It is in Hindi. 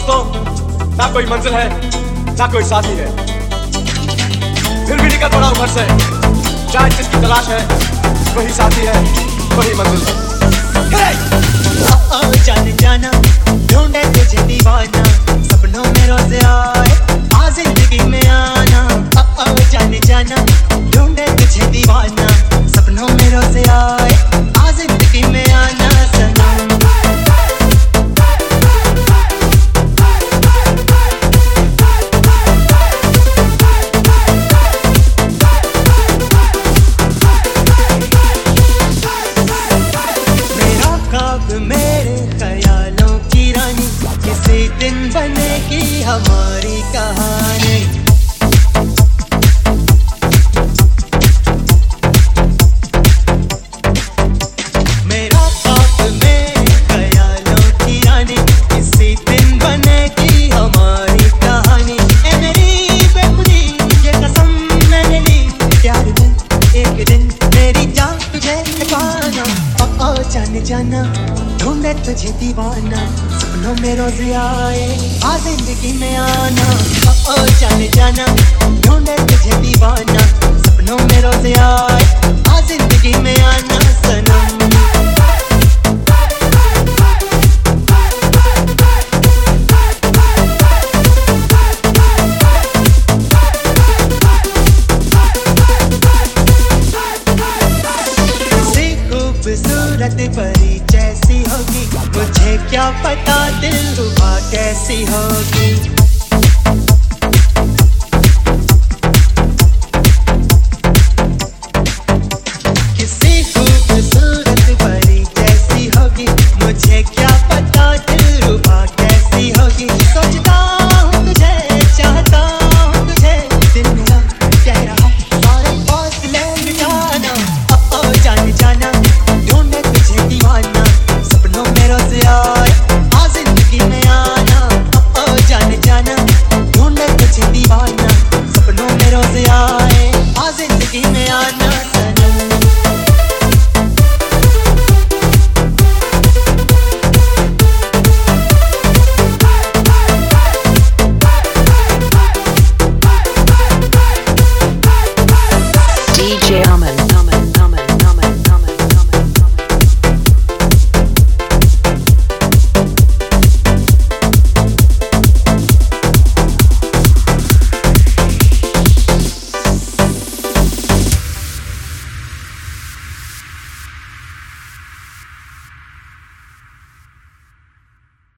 दोस्तों, ना कोई मंजिल है ना कोई साथी है, फिर भी निकल पड़ा हूं घर से। शायद जिसकी तलाश है वही साथी है, वही मंजिल है। जाने जाना ढूंढे तुझे दीवाना, सपनों में रोज आए आ जिंदगी में आना। जाने जाना ढूंढे तुझे दीवाना, सपनों में रोज आए आ जिंदगी में आना। सनम मेरा ख्वाब मेरे ख्यालों की रानी, किसी दिन बनेगी हमारी कहानी। मेरा ख्वाब मेरे ख्यालों की रानी, किसी दिन बनेगी हमारी कहानी। ए मेरी बेखुदी ये कसम मैंने ली, प्यार में एक दिन मेरी जान तुझे पाना। जाने जाना ढूंढे तुझे दीवाना, सपनों में रोज आए आ जिंदगी में आना। जाने जाना ढूंढे तुझे दीवाना, सपनों में रोज आए आ जिंदगी में आना। सनम खूबसूरत परी जैसी होगी, मुझे क्या पता दिलरुबा कैसी होगी। किसी खूबसूरत परी जैसी होगी, मुझे क्या पता दिलरुबा कैसी होगी। सोचता हूँ तुझे, चाहता हूँ तुझे, दिल मेरा कह रहा सारे फासले मिटाना। जाने जाना ढूंढे तुझे दीवाना, सपनों में रोज आए आ जिंदगी में आना। जाने जाना ढूंढे तुझे दीवाना, सपनों में रोज आए आ जिंदगी में आना।